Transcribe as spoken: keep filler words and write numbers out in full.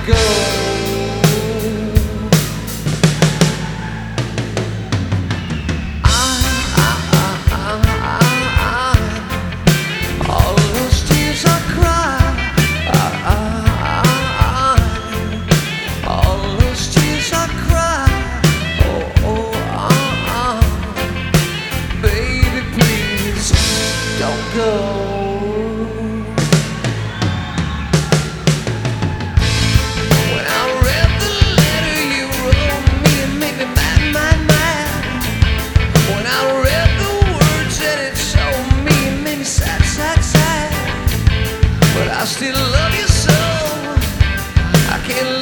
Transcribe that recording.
go. All those tears I cried, all those tears I cried. Oh, oh, uh, uh. Baby, please don't go. When I read the letter you wrote me, it made me mad, mad, mad. When I read the words that it showed me, it made me sad, sad, sad. But I still love you so, I can't